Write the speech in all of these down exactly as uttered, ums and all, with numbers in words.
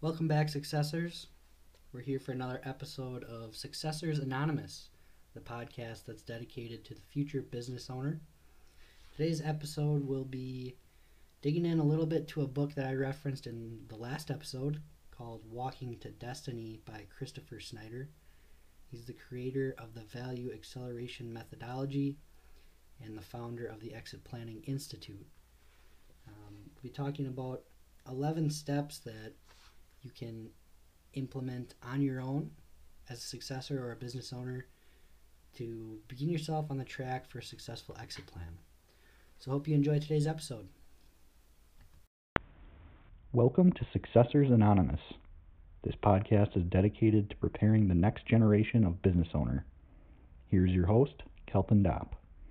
Welcome back, Successors. We're here for another episode of Successors Anonymous, the podcast that's dedicated to the future business owner. Today's episode will be digging in a little bit to a book that I referenced in the last episode called Walking to Destiny by Christopher Snyder. He's the creator of the Value Acceleration Methodology and the founder of the Exit Planning Institute. Um, we'll be talking about eleven steps that you can implement on your own as a successor or a business owner to begin yourself on the track for a successful exit plan. So hope you enjoy today's episode. Welcome to Successors Anonymous. This podcast is dedicated to preparing the next generation of business owner. Here's your host, Kelton Dopp.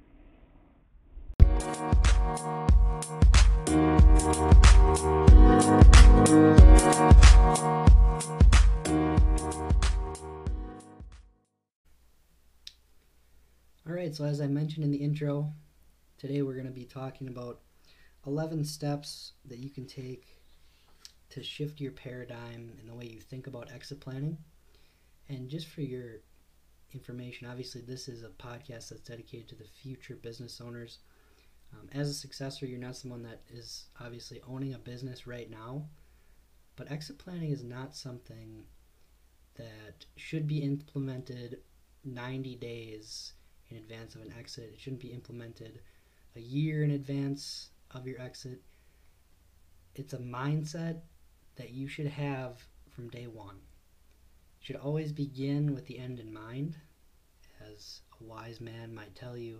Alright, so as I mentioned in the intro, today we're going to be talking about eleven steps that you can take to shift your paradigm in the way you think about exit planning. And just for your information, obviously this is a podcast that's dedicated to the future business owners. Um, as a successor, you're not someone that is obviously owning a business right now, but exit planning is not something that should be implemented ninety days in advance of an exit. It shouldn't be implemented a year in advance of your exit. It's a mindset that you should have from day one. You should always begin with the end in mind. As a wise man might tell you,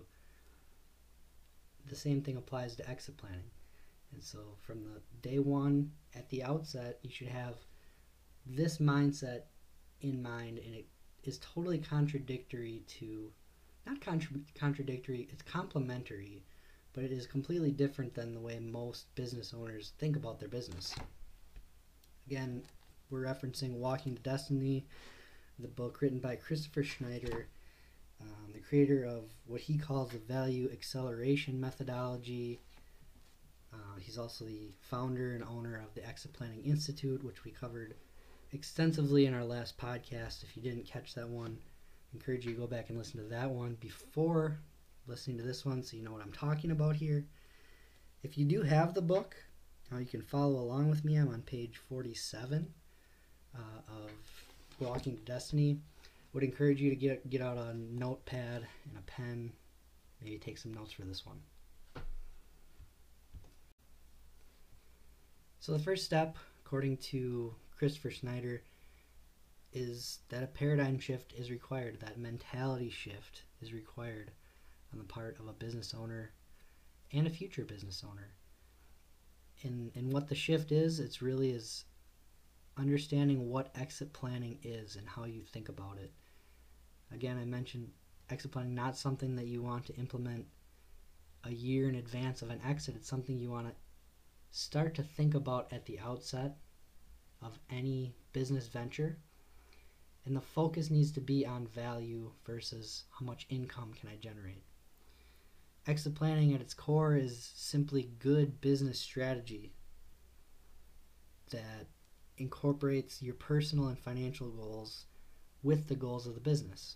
the same thing applies to exit planning. And so from the day one, at the outset, you should have this mindset in mind, and it is totally contradictory to, not contra- contradictory, it's complementary, but it is completely different than the way most business owners think about their business. Again, we're referencing Walking to Destiny, the book written by Christopher Snyder, um, the creator of what he calls the Value Acceleration Methodology. Uh, he's also the founder and owner of the Exit Planning Institute, which we covered extensively in our last podcast. If you didn't catch that one, I encourage you to go back and listen to that one before listening to this one so you know what I'm talking about here. If you do have the book, now you can follow along with me. I'm on page forty-seven uh, of Walking to Destiny. Would encourage you to get get out a notepad and a pen, maybe take some notes for this one. So the first step, according to Christopher Snyder, is that a paradigm shift is required, that mentality shift is required on the part of a business owner and a future business owner. And, and what the shift is, it's really is understanding what exit planning is and how you think about it. Again, I mentioned exit planning, not something that you want to implement a year in advance of an exit. It's something you want to start to think about at the outset of any business venture. And the focus needs to be on value versus how much income can I generate. Exit planning at its core is simply good business strategy that incorporates your personal and financial goals with the goals of the business.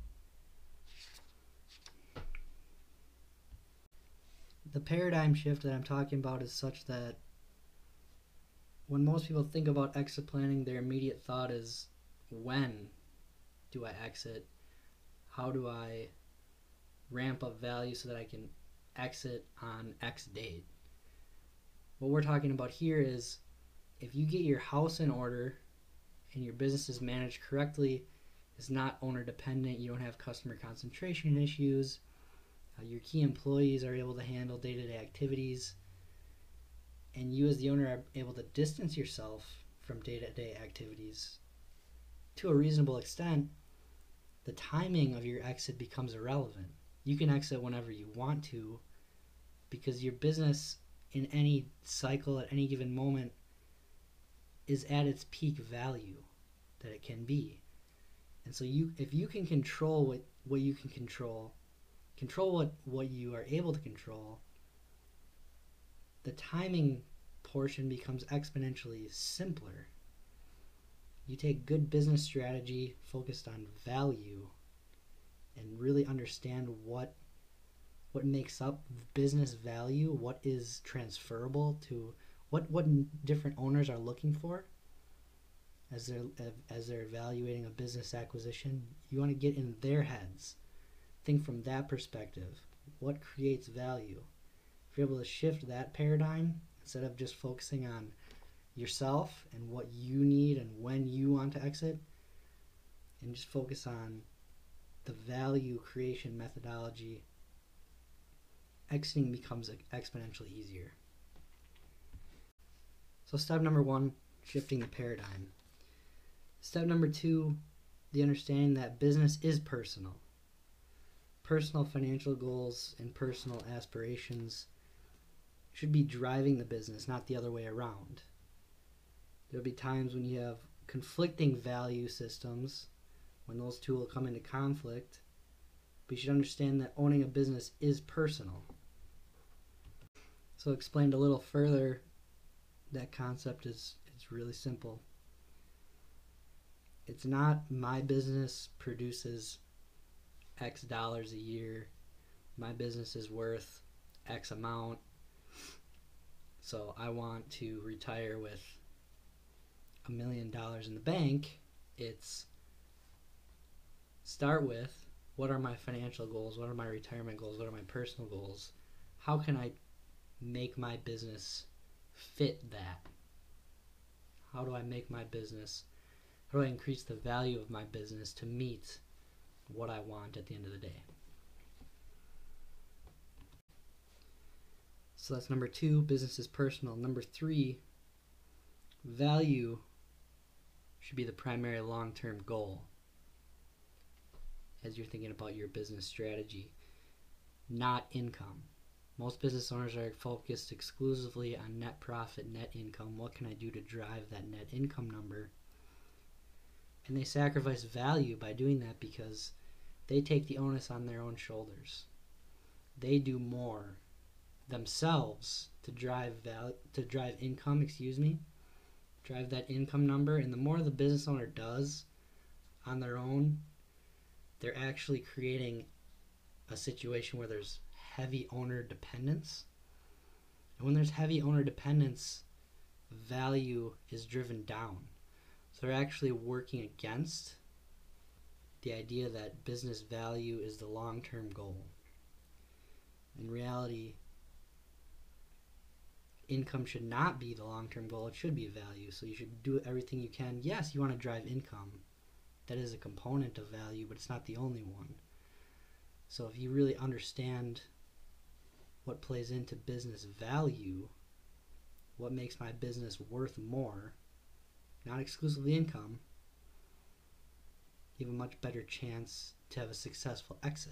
The paradigm shift that I'm talking about is such that when most people think about exit planning, their immediate thought is, when do I exit? How do I ramp up value so that I can exit on X date? What we're talking about here is if you get your house in order and your business is managed correctly, is not owner dependent, you don't have customer concentration issues, uh, your key employees are able to handle day-to-day activities, and you as the owner are able to distance yourself from day-to-day activities to a reasonable extent, the timing of your exit becomes irrelevant. You can exit whenever you want to because your business in any cycle at any given moment is at its peak value that it can be. And so you, if you can control what, what you can control, control what, what you are able to control, the timing portion becomes exponentially simpler. You take good business strategy focused on value and really understand what what makes up business value, what is transferable to what what different owners are looking for as they're as they're evaluating a business acquisition. You want to get in their heads. Think from that perspective. What creates value? If you're able to shift that paradigm instead of just focusing on yourself and what you need and when you want to exit, and just focus on the value creation methodology, exiting becomes exponentially easier. So step number one, shifting the paradigm. Step number two, the understanding that business is personal. Personal financial goals and personal aspirations should be driving the business, not the other way around. There'll be times when you have conflicting value systems, when those two will come into conflict, but you should understand that owning a business is personal. So explained a little further, that concept is it's really simple. It's not my business produces X dollars a year, my business is worth X amount, so I want to retire with a million dollars in the bank. It's start with, what are my financial goals, what are my retirement goals, what are my personal goals, how can I make my business fit that, how do I make my business, how do I increase the value of my business to meet what I want at the end of the day. So that's number two, business is personal. Number three, value should be the primary long-term goal as you're thinking about your business strategy, not income. Most business owners are focused exclusively on net profit, net income. What can I do to drive that net income number? And they sacrifice value by doing that because they take the onus on their own shoulders. They do more themselves to drive val- to drive income, excuse me, drive that income number. And the more the business owner does on their own, they're actually creating a situation where there's heavy owner dependence. And when there's heavy owner dependence, value is driven down. So they're actually working against the idea that business value is the long-term goal. In reality, income should not be the long-term goal. It should be value. So you should do everything you can. Yes, you want to drive income. That is a component of value, but it's not the only one. So if you really understand what plays into business value, what makes my business worth more, not exclusively income, you have a much better chance to have a successful exit.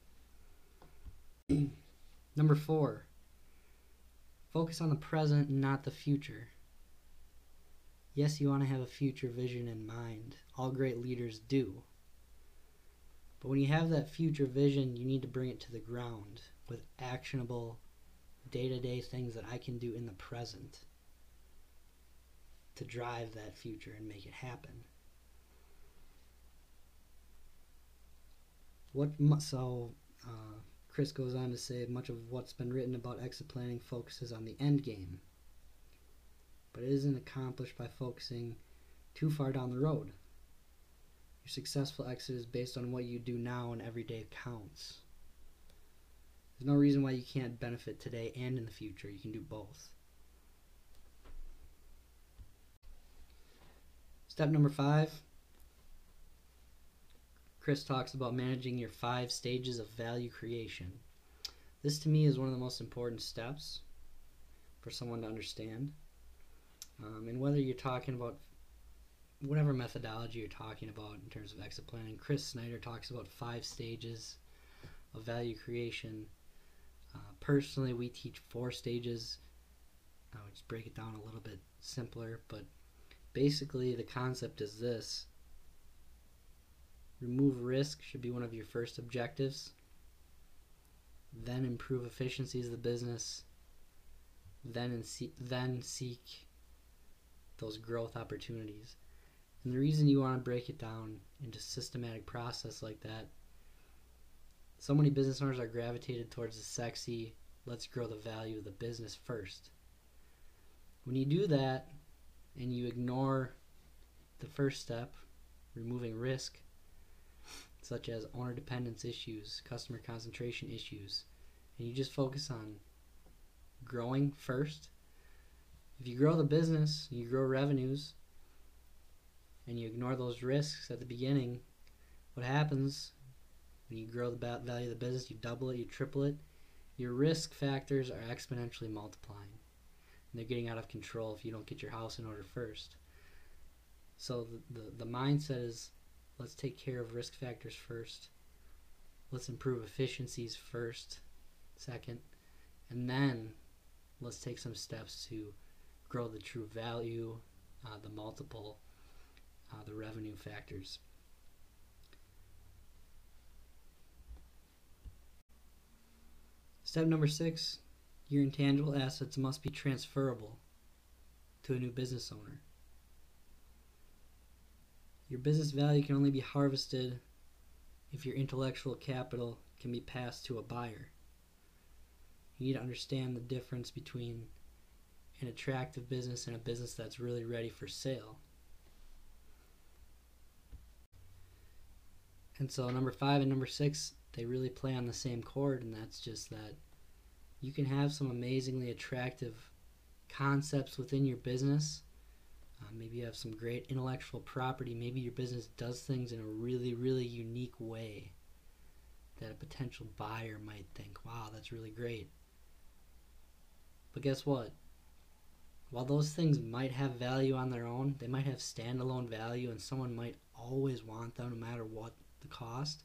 Number four, focus on the present and not the future. Yes, you want to have a future vision in mind. All great leaders do. But when you have that future vision, you need to bring it to the ground with actionable, day-to-day things that I can do in the present to drive that future and make it happen. What so uh, Chris goes on to say, much of what's been written about exit planning focuses on the end game, but it isn't accomplished by focusing too far down the road. Your successful exit is based on what you do now, and every day counts. There's no reason why you can't benefit today and in the future. You can do both. Step number five, Chris talks about managing your five stages of value creation. This to me is one of the most important steps for someone to understand. Um, and whether you're talking about whatever methodology you're talking about in terms of exit planning, Chris Snyder talks about five stages of value creation. Uh, personally, we teach four stages. I would just break it down a little bit simpler, but basically the concept is this. Remove risk should be one of your first objectives. Then improve efficiencies of the business. Then, in see, then seek those growth opportunities. And the reason you want to break it down into systematic process like that, so many business owners are gravitated towards the sexy, let's grow the value of the business first. When you do that and you ignore the first step, removing risk, such as owner dependence issues, customer concentration issues, and you just focus on growing first. If you grow the business, you grow revenues, and you ignore those risks at the beginning, what happens when you grow the value of the business, you double it, you triple it, your risk factors are exponentially multiplying. And they're getting out of control if you don't get your house in order first. So the, the, the mindset is, let's take care of risk factors first. Let's improve efficiencies first, second. And then let's take some steps to grow the true value, uh, the multiple, uh, the revenue factors. Step number six, your intangible assets must be transferable to a new business owner. Your business value can only be harvested if your intellectual capital can be passed to a buyer. You need to understand the difference between an attractive business and a business that's really ready for sale. And so number five and number six, they really play on the same chord, and that's just that you can have some amazingly attractive concepts within your business. Uh, maybe you have some great intellectual property. Maybe your business does things in a really, really unique way that a potential buyer might think, wow, that's really great. But guess what? While those things might have value on their own, they might have standalone value, and someone might always want them no matter what the cost.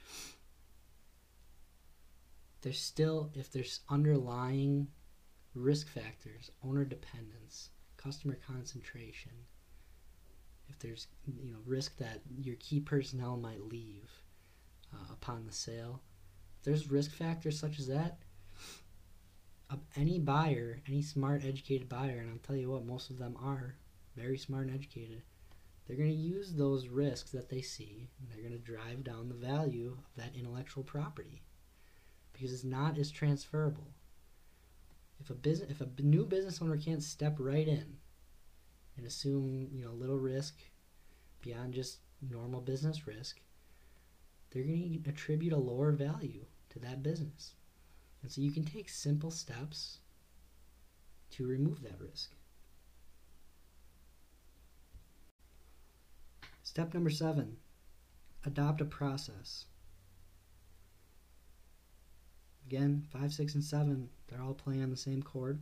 There's still, if there's underlying risk factors, owner dependence, customer concentration, if there's you know risk that your key personnel might leave uh, upon the sale, if there's risk factors such as that, uh, any buyer, any smart, educated buyer, and I'll tell you what, most of them are very smart and educated, they're going to use those risks that they see, and they're going to drive down the value of that intellectual property because it's not as transferable. If a business, if a new business owner can't step right in and assume, you know, little risk beyond just normal business risk, they're going to attribute a lower value to that business. And so you can take simple steps to remove that risk. Step number seven, adopt a process. Again, five, six, and seven, they're all playing on the same chord.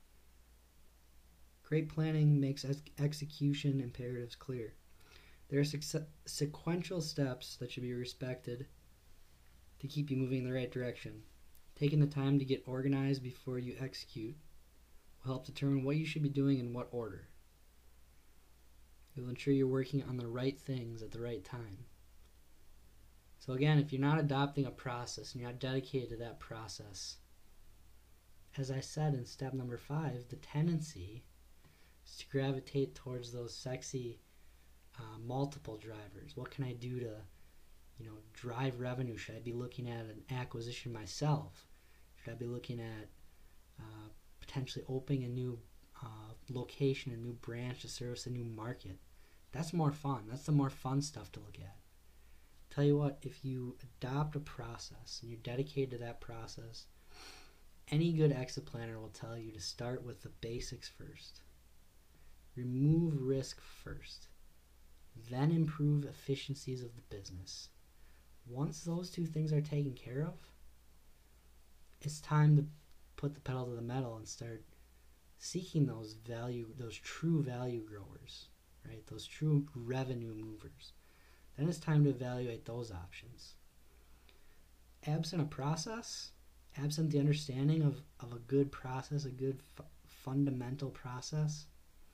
Great planning makes ex- execution imperatives clear. There are suc- sequential steps that should be respected to keep you moving in the right direction. Taking the time to get organized before you execute will help determine what you should be doing in what order. It will ensure you're working on the right things at the right time. So again, if you're not adopting a process and you're not dedicated to that process, as I said in step number five, the tendency is to gravitate towards those sexy uh, multiple drivers. What can I do to, you know, drive revenue? Should I be looking at an acquisition myself? Should I be looking at uh, potentially opening a new uh, location, a new branch to service a new market? That's more fun. That's the more fun stuff to look at. Tell you what, if you adopt a process and you're dedicated to that process, any good exit planner will tell you to start with the basics first. Remove risk first. Then improve efficiencies of the business. Once those two things are taken care of, it's time to put the pedal to the metal and start seeking those value, those true value growers, right? Those true revenue movers. Then it's time to evaluate those options. Absent a process, absent the understanding of, of a good process, a good fu- fundamental process,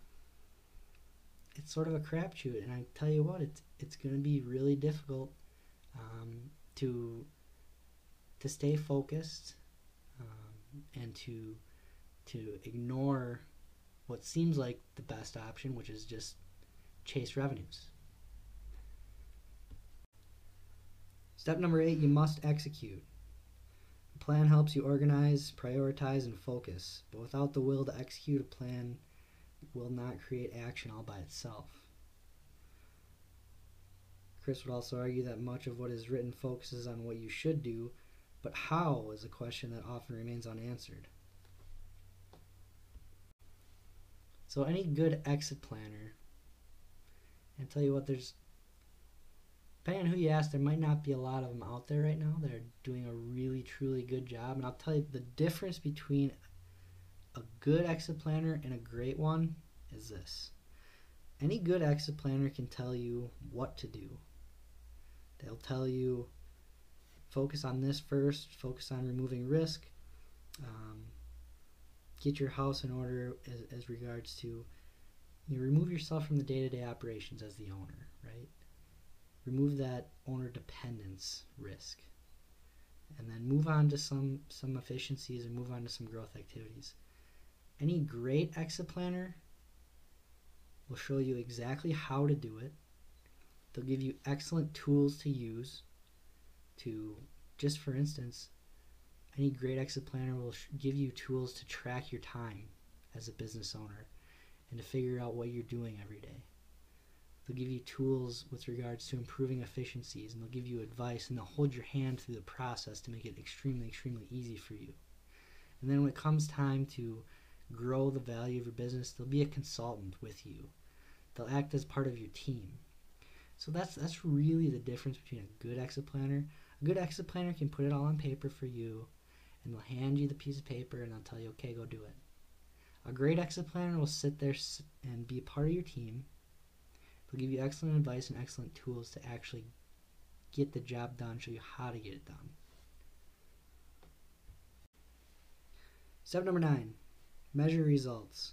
it's sort of a crapshoot. And I tell you what, it's it's going to be really difficult um, to to stay focused um, and to to ignore what seems like the best option, which is just chase revenues. Step number eight, you must execute. A plan helps you organize, prioritize, and focus, but without the will to execute, a plan will not create action all by itself. Chris would also argue that much of what is written focuses on what you should do, but how is a question that often remains unanswered. So any good exit planner, and I'll tell you what, there's, depending on who you ask, there might not be a lot of them out there right now that are doing a really, truly good job. And I'll tell you the difference between a good exit planner and a great one is this. Any good exit planner can tell you what to do. They'll tell you, focus on this first, focus on removing risk, um, get your house in order as, as regards to, you know, remove yourself from the day-to-day operations as the owner, right? Remove that owner dependence risk, and then move on to some, some efficiencies and move on to some growth activities. Any great exit planner will show you exactly how to do it. They'll give you excellent tools to use to, just for instance, any great exit planner will sh- give you tools to track your time as a business owner and to figure out what you're doing every day. They'll give you tools with regards to improving efficiencies, and they'll give you advice, and they'll hold your hand through the process to make it extremely, extremely easy for you. And then when it comes time to grow the value of your business, they'll be a consultant with you. They'll act as part of your team. So that's that's really the difference between a good exit planner. A good exit planner can put it all on paper for you, and they'll hand you the piece of paper and they'll tell you, okay, go do it. A great exit planner will sit there and be a part of your team. They'll give you excellent advice and excellent tools to actually get the job done, show you how to get it done. Step number nine, measure results.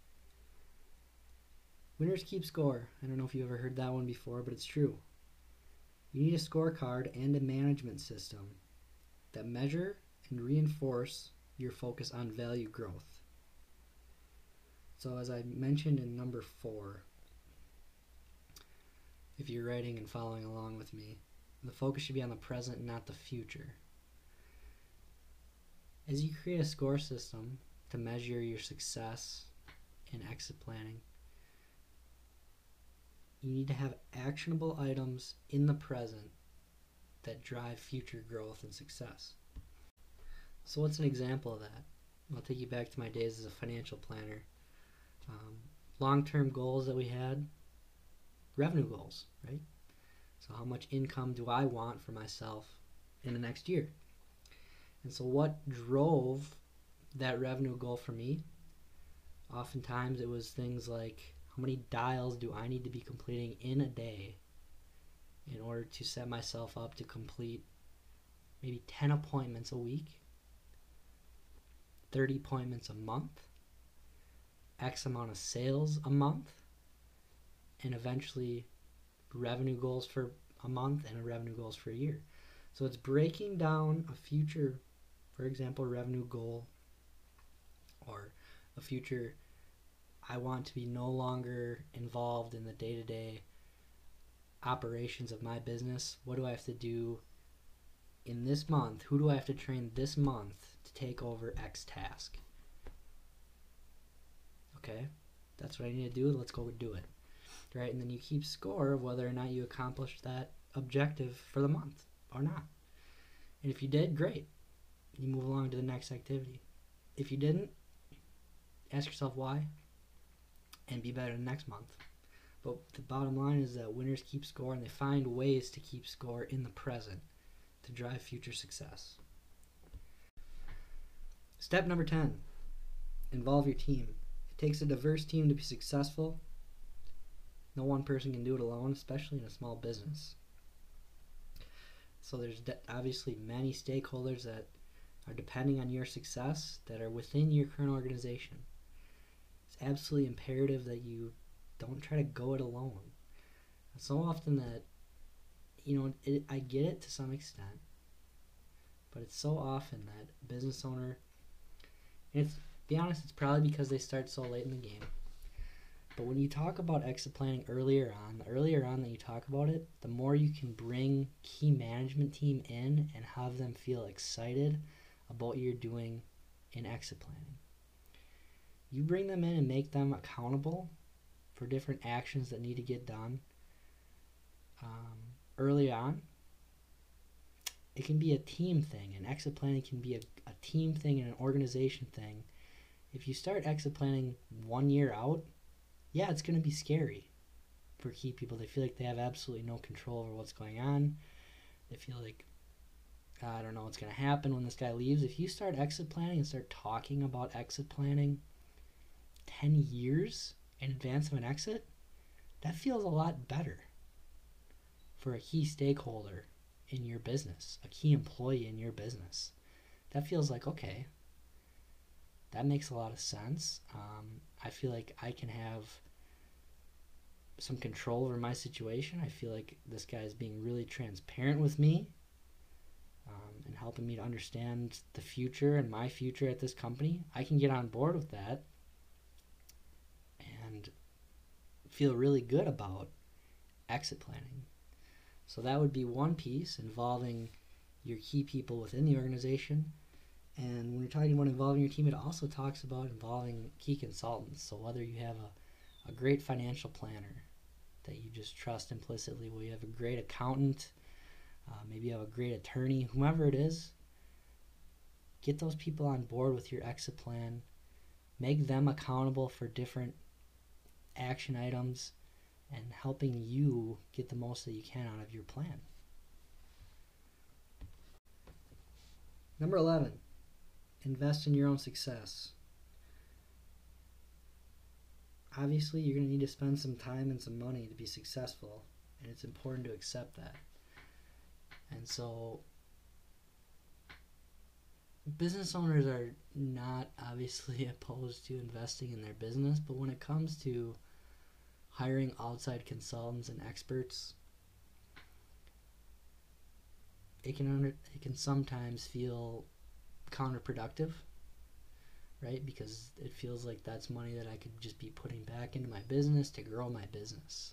Winners keep score. I don't know if you ever heard that one before, but it's true. You need a scorecard and a management system that measure and reinforce your focus on value growth. So as I mentioned in number four, if you're writing and following along with me, the focus should be on the present, not the future. As you create a score system to measure your success in exit planning, you need to have actionable items in the present that drive future growth and success. So what's an example of that? I'll take you back to my days as a financial planner. Um, long-term goals that we had, revenue goals, right? So how much income do I want for myself in the next year? And so what drove that revenue goal for me? Oftentimes it was things like, how many dials do I need to be completing in a day in order to set myself up to complete maybe ten appointments a week, thirty appointments a month, X amount of sales a month, and eventually revenue goals for a month and a revenue goals for a year. So it's breaking down a future, for example, revenue goal, or a future, I want to be no longer involved in the day-to-day operations of my business. What do I have to do in this month? Who do I have to train this month to take over X task? Okay, that's what I need to do. Let's go do it. Right? And then you keep score of whether or not you accomplished that objective for the month or not. And if you did, great. You move along to the next activity. If you didn't, ask yourself why and be better next month. But the bottom line is that winners keep score, and they find ways to keep score in the present to drive future success. Step number ten, involve your team. It takes a diverse team to be successful. No one person can do it alone, especially in a small business. So there's de- obviously many stakeholders that are depending on your success that are within your current organization. It's absolutely imperative that you don't try to go it alone. It's so often that, you know, it, I get it to some extent, but it's so often that a business owner, and it's, to be honest, it's probably because they start so late in the game, But when you talk about exit planning earlier on, the earlier on that you talk about it, the more you can bring key management team in and have them feel excited about what you're doing in exit planning. You bring them in and make them accountable for different actions that need to get done um, early on. It can be a team thing, and exit planning can be a, a team thing and an organization thing. If you start exit planning one year out, yeah, it's going to be scary for key people. They feel like they have absolutely no control over what's going on. They feel like, I don't know what's going to happen when this guy leaves. If you start exit planning and start talking about exit planning ten years in advance of an exit, that feels a lot better for a key stakeholder in your business, a key employee in your business. That feels like, okay, that makes a lot of sense. Um, I feel like I can have some control over my situation. I feel like this guy is being really transparent with me um, and helping me to understand the future and my future at this company. I can get on board with that and feel really good about exit planning. So that would be one piece involving your key people within the organization. And when you're talking about involving your team, it also talks about involving key consultants. So whether you have a, a great financial planner that you just trust implicitly, whether you have a great accountant, uh, maybe you have a great attorney, whomever it is, get those people on board with your exit plan. Make them accountable for different action items and helping you get the most that you can out of your plan. Number eleven. Invest in your own success. Obviously, you're going to need to spend some time and some money to be successful, and it's important to accept that. And so, business owners are not obviously opposed to investing in their business, but when it comes to hiring outside consultants and experts, it can under, it can sometimes feel counterproductive, right? Because it feels like that's money that I could just be putting back into my business to grow my business.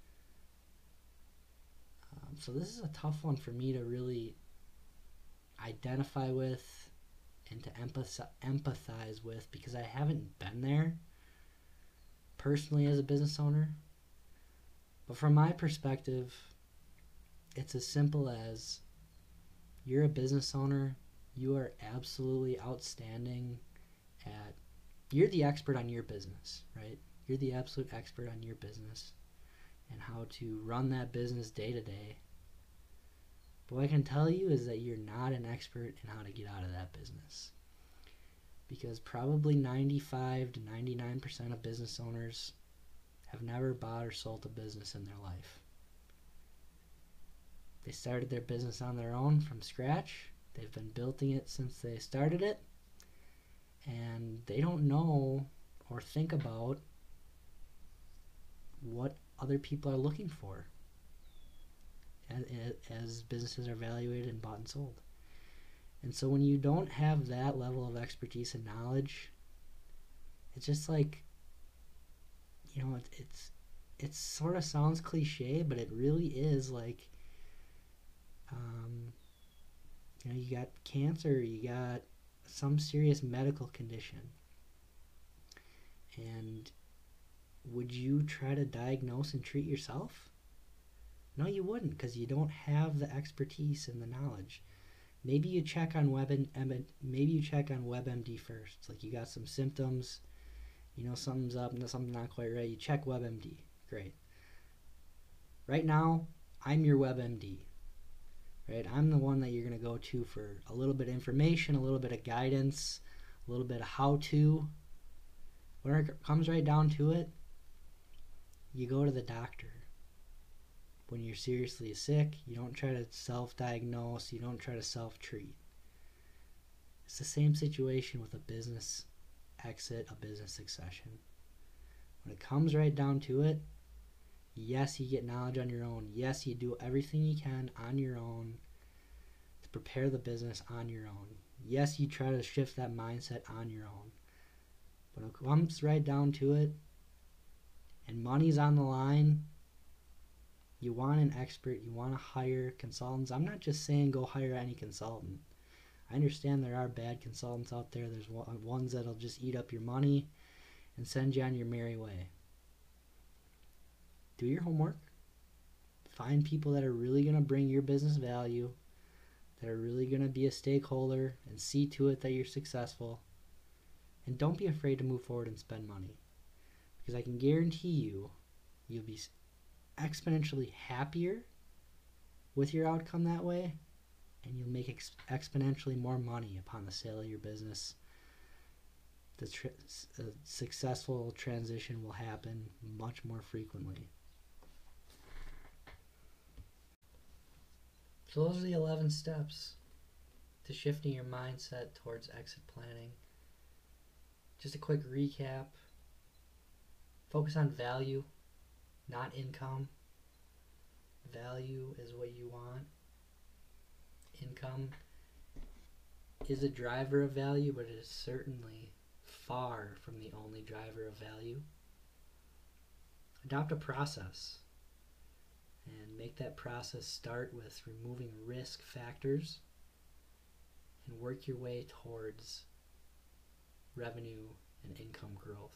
Um, so this is a tough one for me to really identify with and to empathize, empathize with, because I haven't been there personally as a business owner. But from my perspective, it's as simple as you're a business owner. You are absolutely outstanding at, you're the expert on your business, right? You're the absolute expert on your business and how to run that business day to day. But what I can tell you is that you're not an expert in how to get out of that business. Because probably ninety-five to ninety-nine percent of business owners have never bought or sold a business in their life. They started their business on their own from scratch. They've been building it since they started it, and they don't know or think about what other people are looking for as, as businesses are evaluated and bought and sold. And so when you don't have that level of expertise and knowledge, it's just like, you know, it, it's it sort of sounds cliche, but it really is like, um, you know, you got cancer, you got some serious medical condition. And would you try to diagnose and treat yourself? No, you wouldn't, because you don't have the expertise and the knowledge. Maybe you check on Web maybe you check on WebMD first. It's like you got some symptoms, you know something's up, something's not quite right. You check WebMD. Great. Right now, I'm your WebMD. Right? I'm the one that you're going to go to for a little bit of information, a little bit of guidance, a little bit of how-to. When it comes right down to it, you go to the doctor. When you're seriously sick, you don't try to self-diagnose, you don't try to self-treat. It's the same situation with a business exit, a business succession. When it comes right down to it, yes, you get knowledge on your own. Yes, you do everything you can on your own to prepare the business on your own. Yes, you try to shift that mindset on your own. But when it comes right down to it, and money's on the line, you want an expert, you want to hire consultants. I'm not just saying go hire any consultant. I understand there are bad consultants out there. There's ones that'll just eat up your money and send you on your merry way. Do your homework. Find people that are really going to bring your business value, that are really going to be a stakeholder and see to it that you're successful. And don't be afraid to move forward and spend money. Because I can guarantee you, you'll be exponentially happier with your outcome that way, and you'll make ex- exponentially more money upon the sale of your business. The tr- a successful transition will happen much more frequently. So those are the eleven steps to shifting your mindset towards exit planning. Just a quick recap. Focus on value, not income. Value is what you want. Income is a driver of value, but it is certainly far from the only driver of value. Adopt a process and make that process start with removing risk factors and work your way towards revenue and income growth.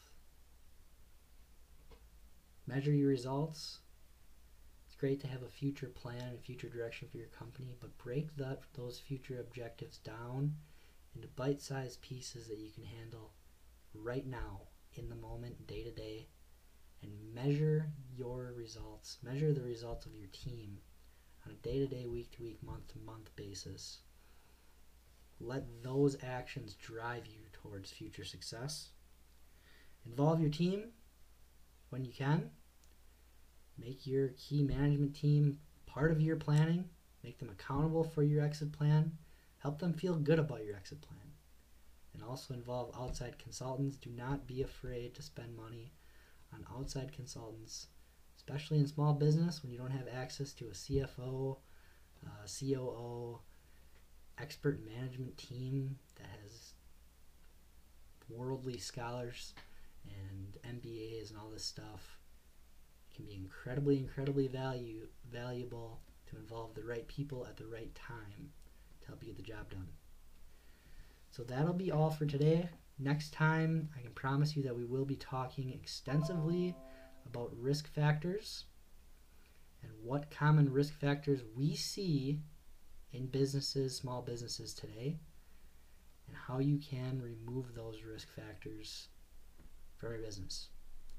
Measure your results. It's great to have a future plan and a future direction for your company, but break that, those future objectives down into bite-sized pieces that you can handle right now, in the moment, day to day, and measure your results. Measure the results of your team on a day-to-day, week-to-week, month-to-month basis. Let those actions drive you towards future success. Involve your team when you can. Make your key management team part of your planning. Make them accountable for your exit plan. Help them feel good about your exit plan. And also involve outside consultants. Do not be afraid to spend money on outside consultants, especially in small business when you don't have access to a C F O, uh, C O O, expert management team that has worldly scholars and M B As and all this stuff. It can be incredibly, incredibly value, valuable to involve the right people at the right time to help you get the job done. So that'll be all for today. Next time, I can promise you that we will be talking extensively about risk factors and what common risk factors we see in businesses, small businesses today, and how you can remove those risk factors from your business.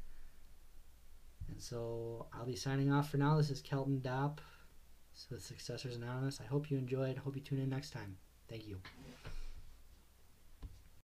And so I'll be signing off for now. This is Kelton Dopp with Successors Anonymous. I hope you enjoyed. I hope you tune in next time. Thank you.